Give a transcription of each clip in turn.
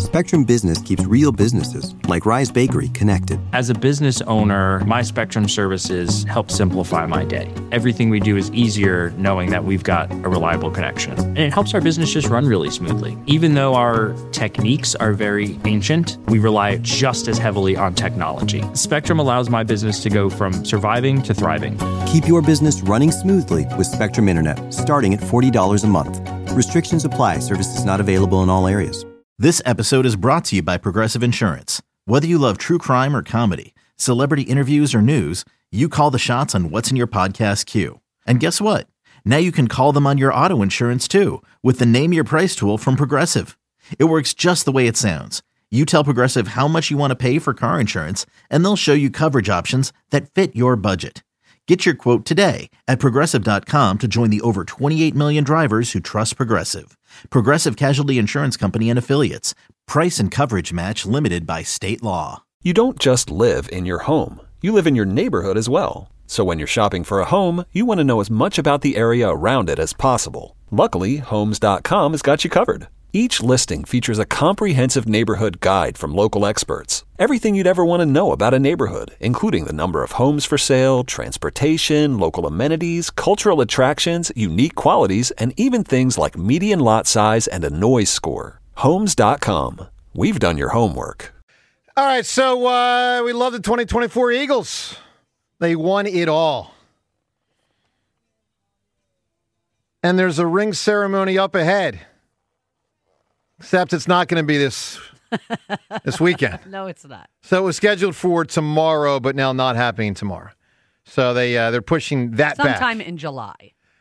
Spectrum Business keeps real businesses, like Rise Bakery, connected. As a business owner, my Spectrum services help simplify my day. Everything we do is easier knowing that we've got a reliable connection. And it helps our business just run really smoothly. Even though our techniques are very ancient, we rely just as heavily on technology. Spectrum allows my business to go from surviving to thriving. Keep your business running smoothly with Spectrum Internet, starting at $40 a month. Restrictions apply. Services not available in all areas. This episode is brought to you by Progressive Insurance. Whether you love true crime or comedy, celebrity interviews or news, you call the shots on what's in your podcast queue. And guess what? Now you can call them on your auto insurance too with the Name Your Price tool from Progressive. It works just the way it sounds. You tell Progressive how much you want to pay for car insurance, and they'll show you coverage options that fit your budget. Get your quote today at Progressive.com to join the over 28 million drivers who trust Progressive. Progressive Casualty Insurance Company and Affiliates. Price and coverage match limited by state law. You don't just live in your home. You live in your neighborhood as well. So when you're shopping for a home, you want to know as much about the area around it as possible. Luckily, Homes.com has got you covered. Each listing features a comprehensive neighborhood guide from local experts. Everything you'd ever want to know about a neighborhood, including the number of homes for sale, transportation, local amenities, cultural attractions, unique qualities, and even things like median lot size and a noise score. Homes.com. We've done your homework. All right, so we love the 2024 Eagles. They won it all. And there's a ring ceremony up ahead. Except it's not going to be this weekend. No, it's not. So it was scheduled for tomorrow, but now not happening tomorrow. So they're pushing that back. Sometime in July.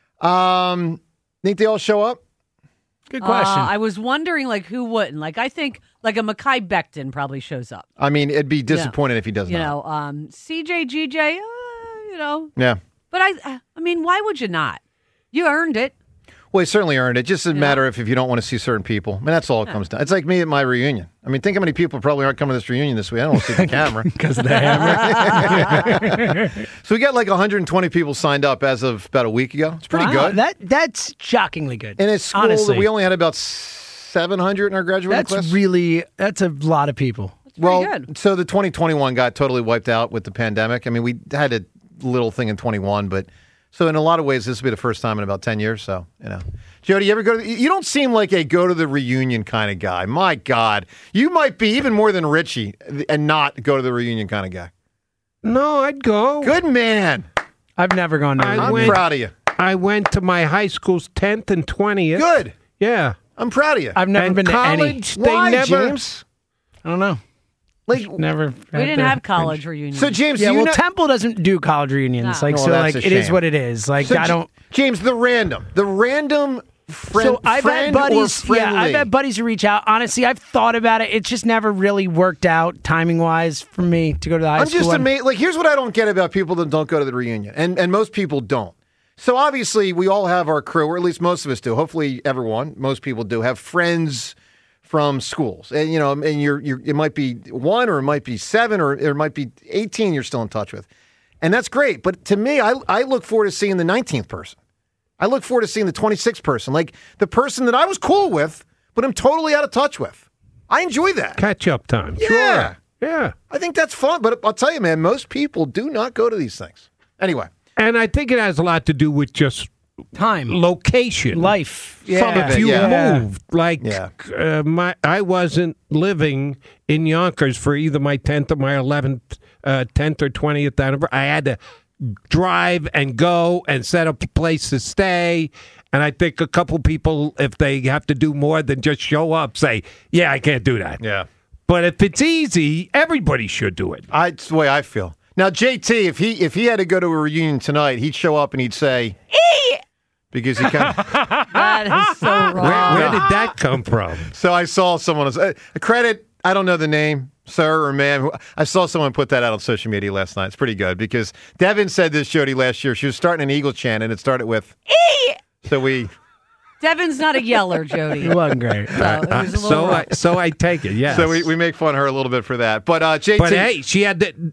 Think they all show up? Good question. I was wondering, who wouldn't? I think, a Mekhi Becton probably shows up. I mean, it'd be disappointing if he does not. CJ, GJ, Yeah. But, I mean, why would you not? You earned it. Well, he certainly earned it. Just a matter of if you don't want to see certain people. I mean, that's all it comes down. It's like me at my reunion. I mean, think how many people probably aren't coming to this reunion this week. I don't want to see the camera. Because of the hammer. So we got 120 people signed up as of about a week ago. It's pretty good. That's shockingly good. In a school that we only had about 700 in our graduating class. That's a lot of people. Well, good. so the 2021 got totally wiped out with the pandemic. I mean, we had a little thing in 21, but... So in a lot of ways, this will be the first time in about 10 years. So, Jody, you ever go to you don't seem like a go to the reunion kind of guy. My God, you might be even more than Richie and not go to the reunion kind of guy. No, I'd go. Good man. I've never gone to a reunion. I'm proud of you. I went to my high school's 10th and 20th. Good. Yeah. I'm proud of you. I've never been college, to any. Why, James? I don't know. Never. We didn't have college reunions. So, James, Temple doesn't do college reunions. No. It is what it is. James, the random friend. So I've had buddies. Yeah, I've had buddies who reach out. Honestly, I've thought about it. It's just never really worked out timing wise for me to go to the high school. I'm just amazed. Here's what I don't get about people that don't go to the reunion, and most people don't. So obviously, we all have our crew, or at least most of us do. Hopefully, everyone, most people do have friends from schools, and it might be 1 or it might be 7 or it might be 18 you're still in touch with, and that's great. But to me, I look forward to seeing the 19th person. I look forward to seeing the 26th person, like the person that I was cool with, but I'm totally out of touch with. I enjoy that Catch up time. Yeah, sure. Yeah. I think that's fun. But I'll tell you, man, most people do not go to these things anyway. And I think it has a lot to do with just time, location, life. Some of you moved. I wasn't living in Yonkers for either my 10th or my 11th, 10th or 20th anniversary. I had to drive and go and set up a place to stay. And I think a couple people, if they have to do more than just show up, say, "Yeah, I can't do that." Yeah. But if it's easy, everybody should do it. It's the way I feel. Now, JT, if he had to go to a reunion tonight, he'd show up and he'd say, because he kind of... That is so wrong. Where did that come from? So I saw someone... credit, I don't know the name, sir or ma'am. I saw someone put that out on social media last night. It's pretty good because Devin said this, Jody, last year. She was starting an Eagle chant, and it started with... So we... Devin's not a yeller, Jody. It wasn't great. So I take it, yes. So we make fun of her a little bit for that. But JT... But hey, she had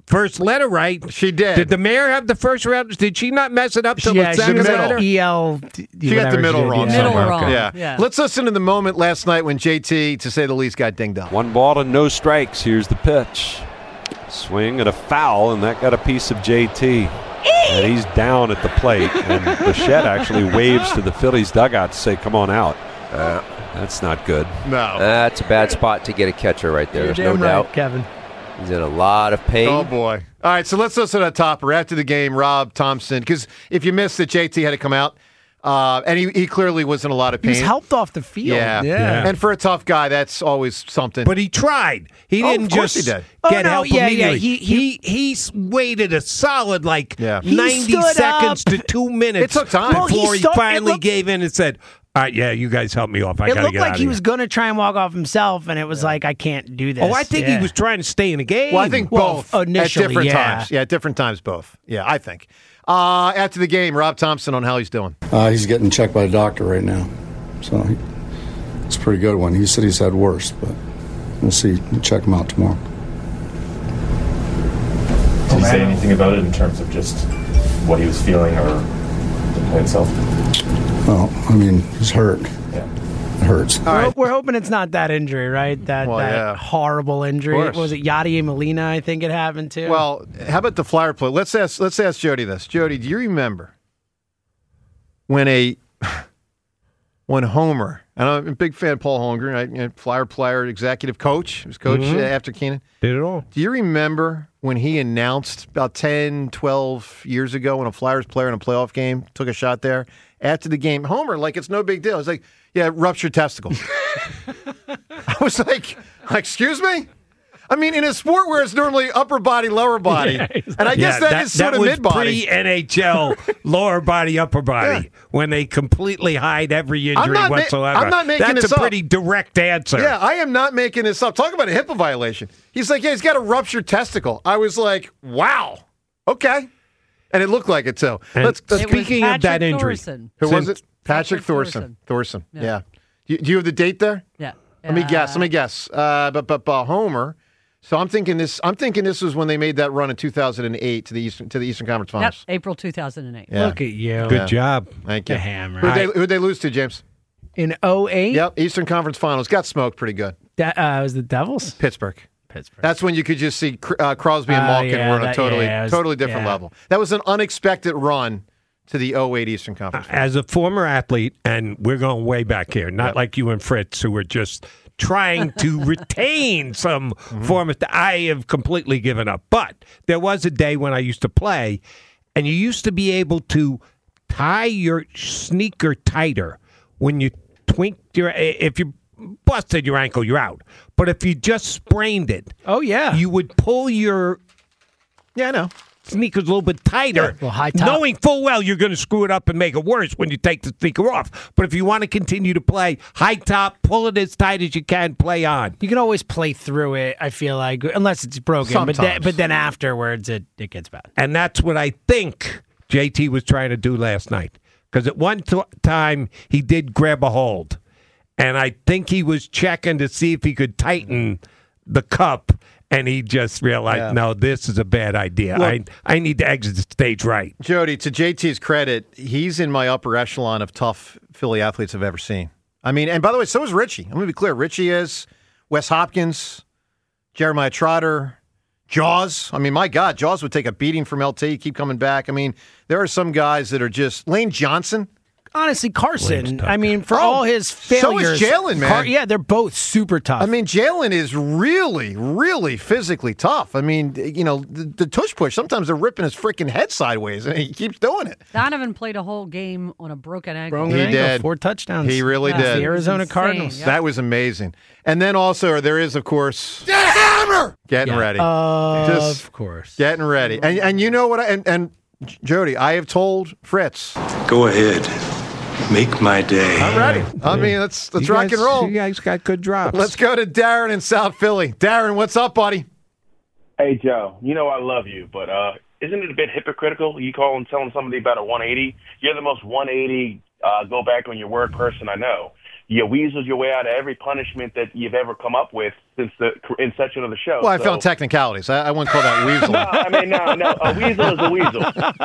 first letter right. She did. Did the mayor have the first round? Did she not mess it up till the she second got letter? EL. She got the middle wrong. Middle somewhere. wrong. Yeah. Let's listen to the moment last night when JT, to say the least, got dinged up. 1 ball and no strikes. Here's the pitch. Swing and a foul, and that got a piece of JT. And he's down at the plate. And Bichette actually waves to the Phillies dugout to say, come on out. That's not good. No. That's a bad spot to get a catcher right there. There's no doubt. Kevin. He's in a lot of pain. Oh, boy. All right, so let's listen to that topper. After the game, Rob Thompson, because if you missed it, JT had to come out, and he clearly was in a lot of pain. He was helped off the field. Yeah. And for a tough guy, that's always something. But he tried. He didn't of course just he did. get help immediately. He waited a solid 90 He seconds to 2 minutes. It took time. Well, before he stood- finally it looked- gave in and said, all right, yeah, you guys help me off. I It got to looked get like out he of was here. going to try and walk off himself, and it was like, I can't do this. Oh, I think he was trying to stay in the game. Well, I think both initially, at different yeah. times. Yeah, at different times, both. Yeah, I think. After the game, Rob Thompson on how he's doing. He's getting checked by a doctor right now, so it's a pretty good one. He said he's had worse, but we'll see. We'll check him out tomorrow. Did he say anything about it in terms of just what he was feeling or the play itself? Well, I mean, he's hurt. Yeah. It hurts. We're hoping it's not that injury, right? That horrible injury. Of course. Was it Yadier Molina? I think it happened to. Well, how about the Flyer play? Let's ask Jody this. Jody, do you remember when Homer, and I'm a big fan of Paul Holmgren, right? Flyer player, executive coach, he was coach after Keenan. Did it all. Do you remember when he announced about 10, 12 years ago when a Flyers player in a playoff game took a shot there? After the game, Homer, like, it's no big deal. It's like, yeah, ruptured testicles. I was like, excuse me? I mean, in a sport where it's normally upper body, lower body, and I guess that is sort of mid-body. Pre-NHL, lower body, upper body, when they completely hide every injury whatsoever. I'm not making That's this a up. pretty direct answer. Yeah, I am not making this up. Talk about a HIPAA violation. He's like, yeah, he's got a ruptured testicle. I was like, wow, okay. And it looked like it, too. Speaking of that injury. Who was it? Patrick Thorson. Thorson, yeah. Do you have the date there? Yeah. Let me guess. But Homer. So I'm thinking this was when they made that run in 2008 to the Eastern Conference Finals. Yep, April 2008. Yeah. Look at you. Good job. Thank you. The hammer. Who'd they lose to, James? In 08? Yep, Eastern Conference Finals. Got smoked pretty good. Was the Devils? Pittsburgh. That's when you could just see Crosby and Malkin were on a totally different level. That was an unexpected run to the 08 Eastern Conference Finals. As a former athlete, and we're going way back here, not like you and Fritz, who were just trying to retain some form of... I have completely given up. But there was a day when I used to play, and you used to be able to tie your sneaker tighter when you twinked your... If you busted your ankle, you're out. But if you just sprained it... Oh, yeah. You would pull your... Yeah, I know. Sneakers a little bit tighter, well, high top. knowing full well you're going to screw it up and make it worse when you take the sneaker off. But if you want to continue to play high top, pull it as tight as you can, play on. You can always play through it, I feel like, unless it's broken. Sometimes. But then afterwards, it gets bad. And that's what I think JT was trying to do last night. Because at one time, he did grab a hold. And I think he was checking to see if he could tighten the cup. And he just realized, no, this is a bad idea. Look, I need to exit the stage right. Jody, to JT's credit, he's in my upper echelon of tough Philly athletes I've ever seen. I mean, and by the way, so is Richie. I'm going to be clear. Richie is, Wes Hopkins, Jeremiah Trotter, Jaws. I mean, my God, Jaws would take a beating from LT, keep coming back. I mean, there are some guys that are just... Lane Johnson. Honestly, Carson, I mean, for all his failures... So is Jalen, man. They're both super tough. I mean, Jalen is really, really physically tough. I mean, you know, the tush push, sometimes they're ripping his freaking head sideways, and he keeps doing it. Donovan played a whole game on a broken ankle. He did. 4 touchdowns. He really did. The Arizona Insane, Cardinals. yep. That was amazing. And then also, there is, of course... The hammer! Getting ready. Of course. Getting ready. And you know what? And Jody, I have told Fritz. Go ahead. Make my day. I'm ready. I mean, let's rock and roll. You guys got good drops. Let's go to Darren in South Philly. Darren, what's up, buddy? Hey, Joe. You know I love you, but isn't it a bit hypocritical? You telling somebody about a 180? You're the most 180 go back on your word person I know. you weaseled your way out of every punishment that you've ever come up with since the inception of the show. Well, I found technicalities. I wouldn't call that weasel. No, I mean, no. A weasel is a weasel.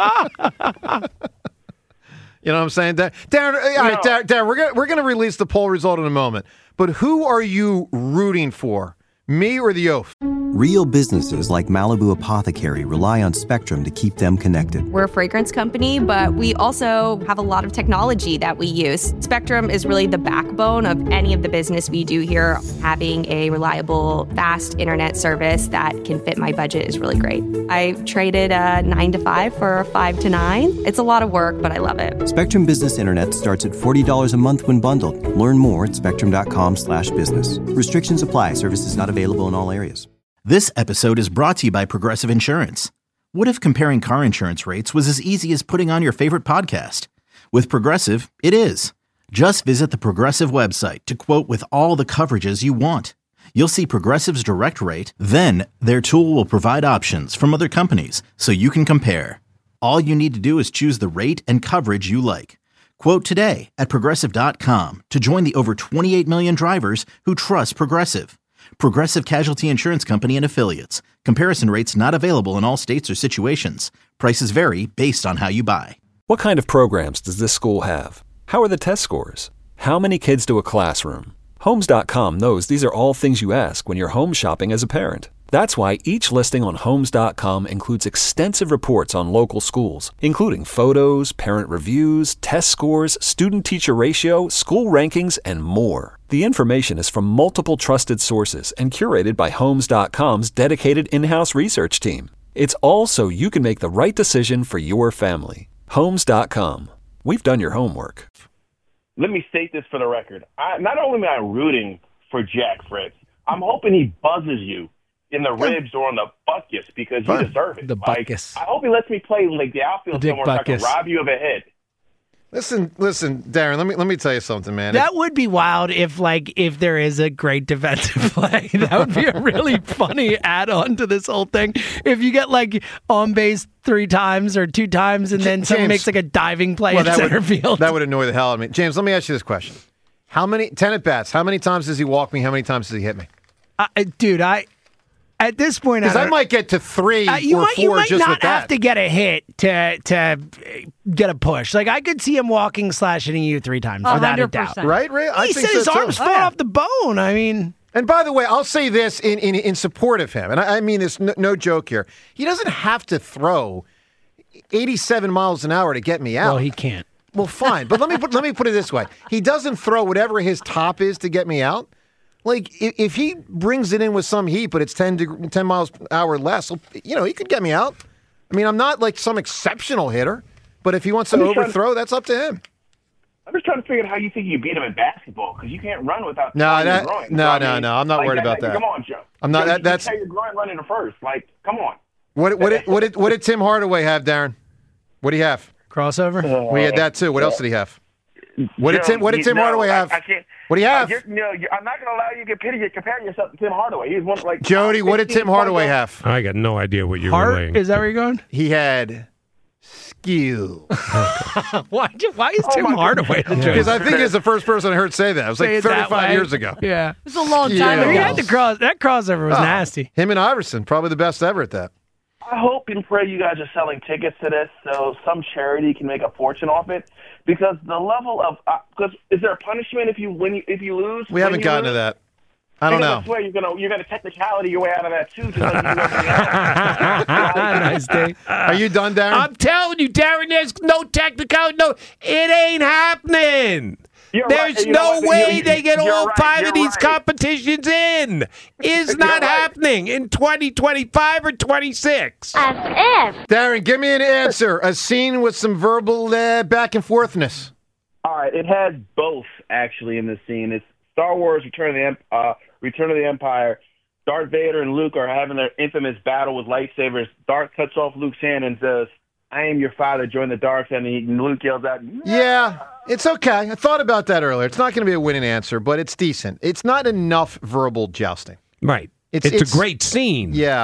You know what I'm saying, Darren? All right, Darren, we're gonna release the poll result in a moment. But who are you rooting for, me or the oaf? Real businesses like Malibu Apothecary rely on Spectrum to keep them connected. We're a fragrance company, but we also have a lot of technology that we use. Spectrum is really the backbone of any of the business we do here. Having a reliable, fast internet service that can fit my budget is really great. I traded a 9 to 5 for a 5 to 9. It's a lot of work, but I love it. Spectrum Business Internet starts at $40 a month when bundled. Learn more at spectrum.com/business. Restrictions apply. Services not available in all areas. This episode is brought to you by Progressive Insurance. What if comparing car insurance rates was as easy as putting on your favorite podcast? With Progressive, it is. Just visit the Progressive website to quote with all the coverages you want. You'll see Progressive's direct rate, then their tool will provide options from other companies so you can compare. All you need to do is choose the rate and coverage you like. Quote today at Progressive.com to join the over 28 million drivers who trust Progressive. Progressive Casualty Insurance Company and Affiliates. Comparison rates not available in all states or situations. Prices vary based on how you buy. What kind of programs does this school have? How are the test scores? How many kids do a classroom? Homes.com knows these are all things you ask when you're home shopping as a parent. That's why each listing on Homes.com includes extensive reports on local schools, including photos, parent reviews, test scores, student-teacher ratio, school rankings, and more. The information is from multiple trusted sources and curated by Homes.com's dedicated in-house research team. It's all so you can make the right decision for your family. Homes.com. We've done your homework. Let me state this for the record. Not only am I rooting for Jack Fritz, I'm hoping he buzzes you in the ribs or on the butkus because you deserve it. The butkus. I hope he lets me play like the outfield somewhere so I can rob you of a hit. Listen, Darren. Let me tell you something, man. That would be wild if there is a great defensive play. That would be a really funny add-on to this whole thing. If you get like on base 3 times or 2 times, and then someone makes like a diving play in center field. That would annoy the hell out of me. James, let me ask you this question: 10 at bats? How many times does he walk me? How many times does he hit me? Dude, at this point, because I might get to 3 or 4 you might just with that. You might not have to get a hit to get a push. Like I could see him walking / hitting you 3 times without a doubt. Right, Ray? He said his arms fall off the bone. I mean. And by the way, I'll say this in support of him, and I mean this no joke here. He doesn't have to throw 87 miles an hour to get me out. Well, he can't. Well, fine, but let me put it this way: he doesn't throw whatever his top is to get me out. Like, if he brings it in with some heat, but it's 10 miles per hour less, he could get me out. I mean, I'm not like some exceptional hitter, but if he wants to overthrow, that's up to him. I'm just trying to figure out how you think you beat him in basketball, because you can't run without No, your groin. no, I'm not worried about that. Come on, Joe. I'm not. That's your groin running to first. Like, come on. What did Tim Hardaway have, Darren? What did he have? Crossover. We had that too. What else did he have? What did Tim Hardaway have? I can't. What do you have? I'm not going to allow you to compare yourself to Tim Hardaway. He's one like Jody. What did Tim Hardaway have? I got no idea what you're relaying. Is that where you're going? He had skill. Why is Tim Hardaway the choice? Because I think he's the first person I heard say that. It was like 35 years ago. Yeah, it was a long time ago. He had to that crossover was nasty. Him and Iverson, probably the best ever at that. I hope and pray you guys are selling tickets to this so some charity can make a fortune off it. Because the level of is there a punishment if you lose? We haven't gotten to that. I don't know. I swear you're gonna technicality your way out of that too. Just like Nice day. Are you done, Darren? I'm telling you, Darren. There's no technicality. No, it ain't happening. There's no way they get all 5 of these competitions in. It's not happening in 2025 or 26. As if. Darren, give me an answer. A scene with some verbal back and forthness. All right, it has both actually in this scene. It's Star Wars: Return of the Empire. Darth Vader and Luke are having their infamous battle with lightsabers. Darth cuts off Luke's hand and says, "I am your father, join the dark side," and Luke yells out, Yeah, it's okay. I thought about that earlier. It's not going to be a winning answer, but it's decent. It's not enough verbal jousting. Right. It's a great scene. Yeah.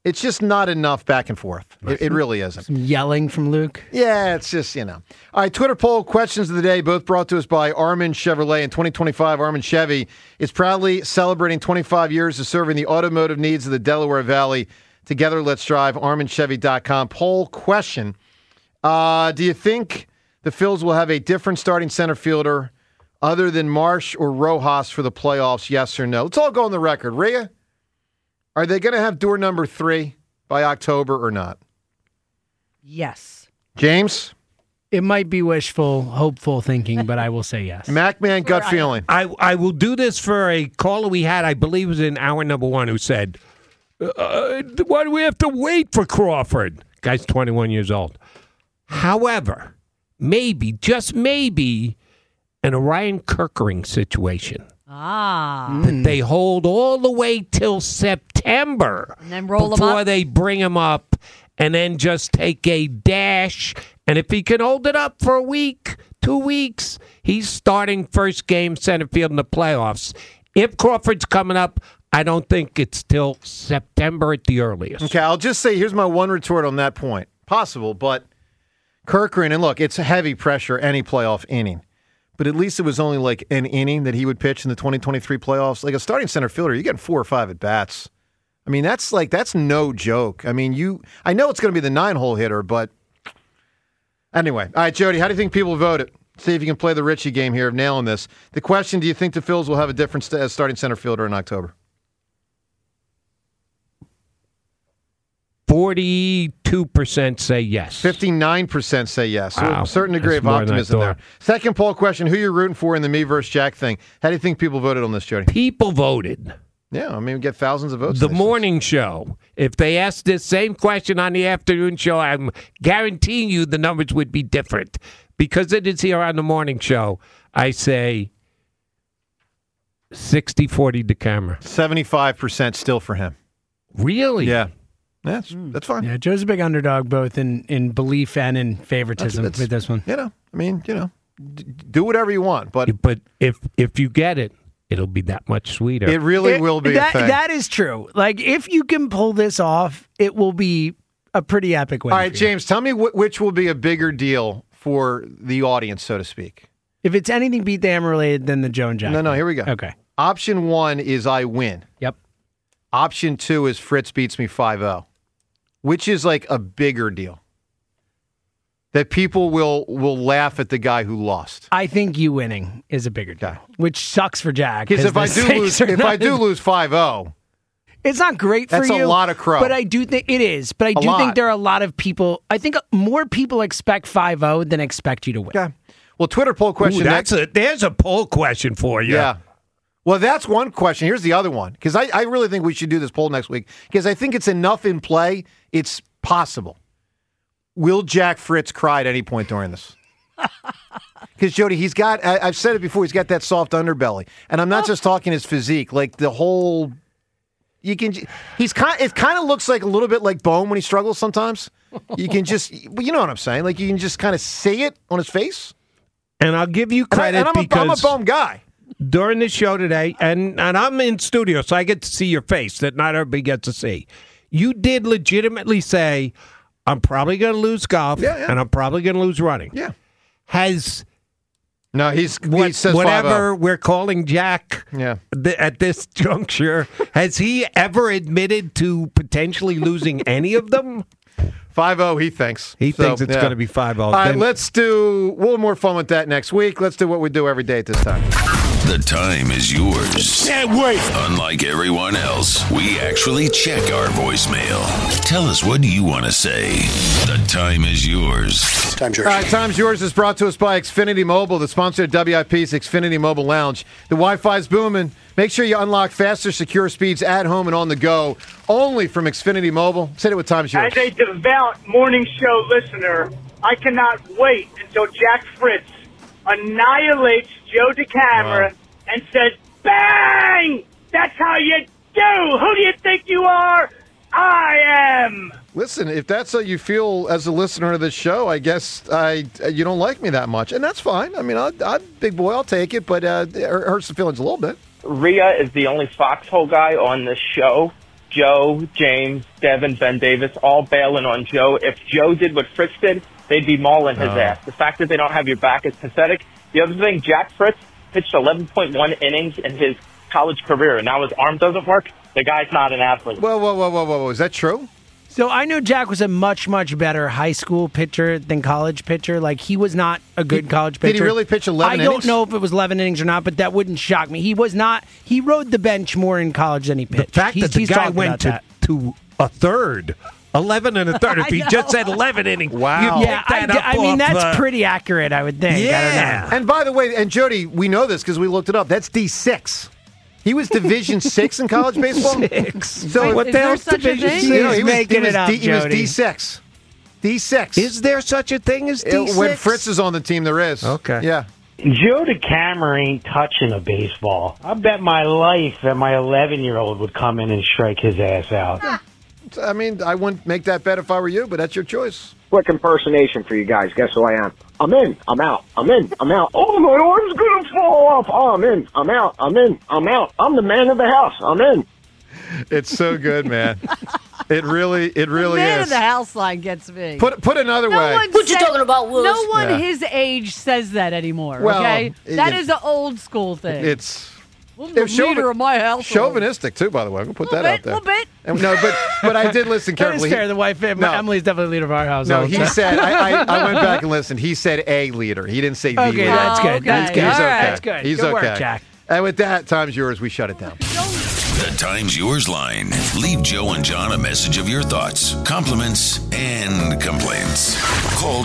It's just not enough back and forth. It really isn't. Some yelling from Luke. Yeah, it's just, All right, Twitter poll questions of the day, both brought to us by Armin Chevrolet. In 2025, Armin Chevy is proudly celebrating 25 years of serving the automotive needs of the Delaware Valley. Together, let's drive. ArminChevy.com. Poll question. Do you think the Phils will have a different starting center fielder other than Marsh or Rojas for the playoffs, yes or no? Let's all go on the record. Rhea? Are they going to have door number 3 by October or not? Yes. James? It might be wishful, hopeful thinking, but I will say yes. MacMan, gut feeling. I will do this for a caller we had, I believe it was in hour number 1, who said, why do we have to wait for Crawford? Guy's 21 years old. However, maybe, just maybe, an Orion Kerkering situation. That they hold all the way till September and then roll before him up. they bring him up, and then just take a dash. And if he can hold it up for a week, 2 weeks, he's starting first game center field in the playoffs. If Crawford's coming up, I don't think it's till September at the earliest. Okay, I'll just say here's my one retort on that point. Possible, but Kerkering, and look, it's heavy pressure any playoff inning. But at least it was only like an inning that he would pitch in the 2023 playoffs. Like a starting center fielder, you're getting 4 or 5 at bats. I mean, that's no joke. I mean, I know it's going to be the 9-hole hitter, but anyway. All right, Jody, how do you think people voted? See if you can play the Richie game here of nailing this. The question, do you think the Phils will have a different starting center fielder in October? 42% say yes. 59% say yes. Wow. So a certain degree That's of more than I optimism there. thought. Second poll question, who you rooting for in the me versus Jack thing? How do you think people voted on this, Jody? People voted. Yeah, I mean, we get thousands of votes. The morning show. If they asked this same question on the afternoon show, I'm guaranteeing you the numbers would be different. Because it is here on the morning show, I say 60-40 DeCamera. 75% still for him. Really? Yeah. That's fine. Yeah, Joe's a big underdog both in belief and in favoritism with this one. Do whatever you want. But if you get it, it'll be that much sweeter. It really will be a thing. That is true. Like, if you can pull this off, it will be a pretty epic win. All right, James, tell me which will be a bigger deal for the audience, so to speak. If it's anything Beat the Hammer related, then the Joe and Jack. No, here we go. Okay. Option 1 is I win. Yep. Option 2 is Fritz beats me 5-0. Which is like a bigger deal? That people will laugh at the guy who lost. I think you winning is a bigger deal, which sucks for Jack. Because if I do lose 5-0, it's not great for you. That's a lot of crow. But I do think it is. But I do think there are a lot of people. I think more people expect 5-0 than expect you to win. Yeah. Well, Twitter poll question. There's a poll question for you. Yeah. Well, that's one question. Here's the other one. Because I really think we should do this poll next week. Because I think it's enough in play. It's possible. Will Jack Fritz cry at any point during this? Because, Jody, he's got, I've said it before, he's got that soft underbelly. And I'm not just talking his physique. Like the whole, it kind of looks like a little bit like Bone when he struggles sometimes. You can just, you know what I'm saying? Like you can just kind of see it on his face. And I'll give you credit because I'm a Bone guy. During the show today, and I'm in studio, so I get to see your face that not everybody gets to see. You did legitimately say, I'm probably going to lose golf, and I'm probably going to lose running. Yeah. He says whatever 5-0. We're calling Jack at this juncture, has he ever admitted to potentially losing any of them? 5-0, he thinks. He thinks it's going to be 5-0. All right, let's do a little more fun with that next week. Let's do what we do every day at this time. The time is yours. Can't wait. Unlike everyone else, we actually check our voicemail. Tell us, what do you want to say? The time is yours. Time's yours. All right, Time's Yours is brought to us by Xfinity Mobile, the sponsor of WIP's Xfinity Mobile Lounge. The Wi-Fi's booming. Make sure you unlock faster, secure speeds at home and on the go, only from Xfinity Mobile. Say it with Time's Yours. As a devout morning show listener, I cannot wait until Jack Fritz annihilates Joe DeCamera and says, bang! That's how you do! Who do you think you are? I am! Listen, if that's how you feel as a listener of this show, I guess you don't like me that much. And that's fine. I mean, I'm big boy, I'll take it, but it hurts the feelings a little bit. Rhea is the only foxhole guy on this show. Joe, James, Devin, Ben Davis, all bailing on Joe. If Joe did what Fritz did, they'd be mauling his ass. The fact that they don't have your back is pathetic. The other thing, Jack Fritz pitched 11.1 innings in his college career, and now his arm doesn't work. The guy's not an athlete. Whoa. Is that true? So I know Jack was a much, much better high school pitcher than college pitcher. Like, he was not a good college pitcher. Did he really pitch 11 innings? I don't know if it was 11 innings or not, but that wouldn't shock me. He was not. He rode the bench more in college than he pitched. The fact that the guy went to a third. 11 and a third. If he just said 11 innings, wow. Yeah, I mean, that's pretty accurate, I would think. Yeah. I don't know. And by the way, and Jody, we know this because we looked it up. That's D6. He was Division 6 in college baseball. 6. So what the hell's Division 6? He was Jody. D6. D6. Is there such a thing as D6? When Fritz is on the team, there is. Okay. Yeah. Joe DeCamera ain't touching a baseball. I bet my life that my 11-year-old would come in and strike his ass out. I mean, I wouldn't make that bet if I were you, but that's your choice. Quick impersonation for you guys. Guess who I am? I'm in. I'm out. I'm in. I'm out. Oh, my arm's going to fall off. Oh, I'm in. I'm out. I'm in. I'm out. I'm the man of the house. I'm in. It's so good, man. It really the man is. of the house line gets me. Put another way. What you talking about, Willis? No one his age says that anymore, Well, okay? That is an old school thing. It's the leader of my household. chauvinistic, too, by the way. I'm going to put that out there. A little bit. And, no, but I did listen That carefully. is fair. The wife, Emily's definitely the leader of our household. No, he said, I went back and listened. He said a leader. He didn't say the leader. That's good. okay. That's good. He's All okay. right, that's good. He's Good okay. work, Jack. And with that, time's yours. We shut it down. The Time's Yours line. Leave Joe and John a message of your thoughts, compliments, and complaints. Call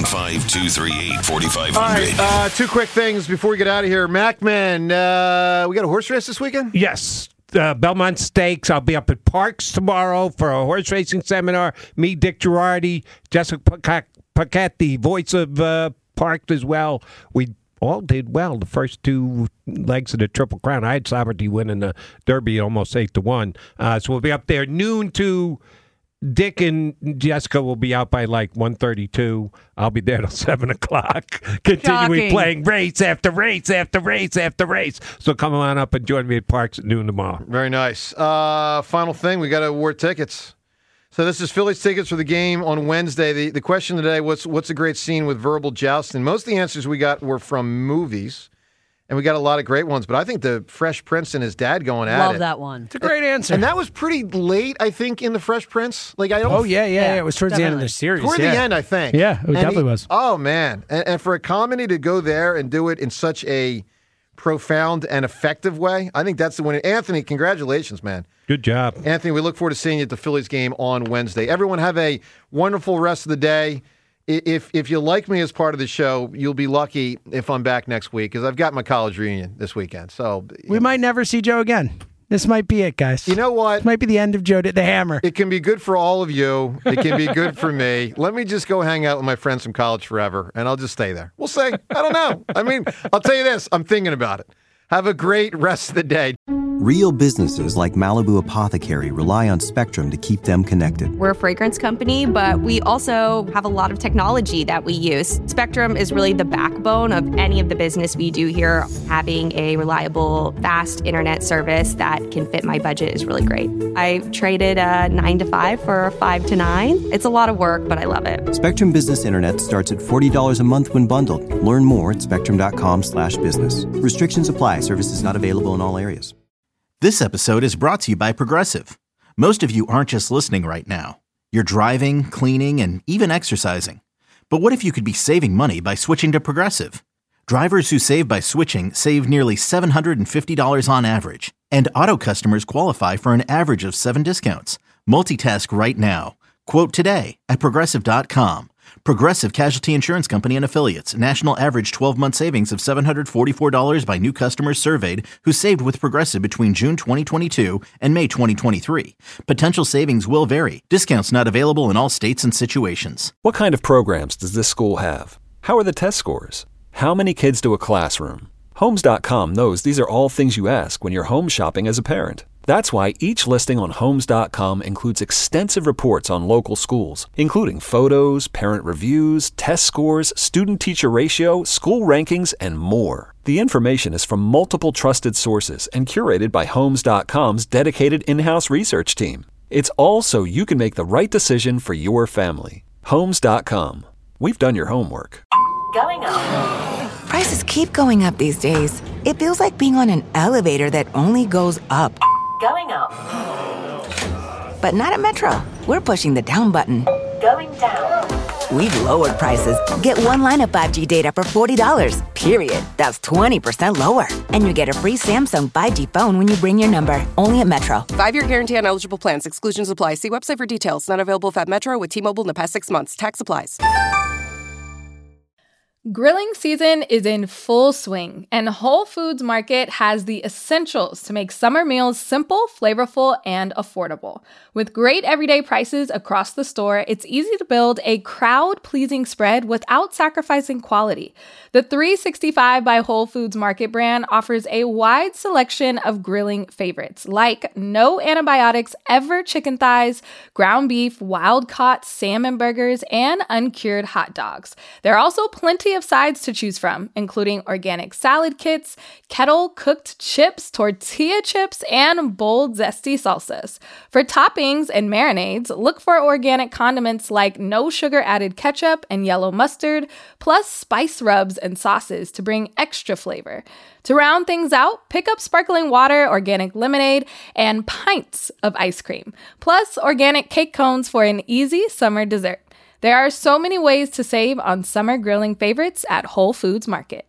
215-238-4500. All right, two quick things before we get out of here. Macman, we got a horse race this weekend? Yes. Belmont Stakes. I'll be up at Parks tomorrow for a horse racing seminar. Me, Dick Girardi, Jessica Paquette, the voice of Parks as well. We all did well the first two legs of the Triple Crown. I had Sovereignty winning the Derby almost 8-1. So we'll be up there noon to Dick and Jessica will be out by like 1:32. I'll be there till 7 o'clock, continuing playing race after race after race after race. So come on up and join me at Parks at noon tomorrow. Very nice. Final thing, we got to award tickets. So this is Phillies tickets for the game on Wednesday. The question today, what's a great scene with verbal jousting? Most of the answers we got were from movies, and we got a lot of great ones. But I think the Fresh Prince and his dad going at it. Love that one. It's a great answer. And that was pretty late, I think, in the Fresh Prince. Like I don't. Oh yeah. It was towards the end of the series. Toward the end, I think. Yeah, it definitely was. Oh man, and for a comedy to go there and do it in such a profound and effective way, I think that's the winner. Anthony, congratulations, man. Good job. Anthony, we look forward to seeing you at the Phillies game on Wednesday. Everyone have a wonderful rest of the day. If you like me as part of the show, you'll be lucky if I'm back next week because I've got my college reunion this weekend. So we might never see Joe again. This might be it, guys. You know what? This might be the end of Joe the Hammer. It can be good for all of you. It can be good for me. Let me just go hang out with my friends from college forever, and I'll just stay there. We'll see. I don't know. I mean, I'll tell you this. I'm thinking about it. Have a great rest of the day. Real businesses like Malibu Apothecary rely on Spectrum to keep them connected. We're a fragrance company, but we also have a lot of technology that we use. Spectrum is really the backbone of any of the business we do here. Having a reliable, fast internet service that can fit my budget is really great. I traded a 9 to 5 for a 5 to 9. It's a lot of work, but I love it. Spectrum Business Internet starts at $40 a month when bundled. Learn more at spectrum.com/business. Restrictions apply. Services not available in all areas. This episode is brought to you by Progressive. Most of you aren't just listening right now. You're driving, cleaning, and even exercising. But what if you could be saving money by switching to Progressive? Drivers who save by switching save nearly $750 on average. And auto customers qualify for an average of 7 discounts. Multitask right now. Quote today at Progressive.com. Progressive Casualty Insurance Company and Affiliates. National average 12-month savings of $744 by new customers surveyed who saved with Progressive between June 2022 and May 2023. Potential savings will vary. Discounts not available in all states and situations. What kind of programs does this school have? How are the test scores? How many kids do a classroom? Homes.com knows these are all things you ask when you're home shopping as a parent. That's why each listing on Homes.com includes extensive reports on local schools, including photos, parent reviews, test scores, student-teacher ratio, school rankings, and more. The information is from multiple trusted sources and curated by Homes.com's dedicated in-house research team. It's all so you can make the right decision for your family. Homes.com. We've done your homework. Going up. Prices keep going up these days. It feels like being on an elevator that only goes up. Going up. But not at Metro. We're pushing the down button. Going down. We've lowered prices. Get one line of 5G data for $40, period. That's 20% lower. And you get a free Samsung 5G phone when you bring your number. Only at Metro. 5-year guarantee on eligible plans. Exclusions apply. See website for details. Not available at Metro with T-Mobile in the past 6 months. Tax applies. Grilling season is in full swing, and Whole Foods Market has the essentials to make summer meals simple, flavorful, and affordable. With great everyday prices across the store, it's easy to build a crowd-pleasing spread without sacrificing quality. The 365 by Whole Foods Market brand offers a wide selection of grilling favorites, like no antibiotics ever chicken thighs, ground beef, wild-caught salmon burgers, and uncured hot dogs. There are also plenty of sides to choose from, including organic salad kits, kettle-cooked chips, tortilla chips, and bold, zesty salsas. For toppings and marinades, look for organic condiments like no sugar-added ketchup and yellow mustard, plus spice rubs and sauces to bring extra flavor. To round things out, pick up sparkling water, organic lemonade, and pints of ice cream, plus organic cake cones for an easy summer dessert. There are so many ways to save on summer grilling favorites at Whole Foods Market.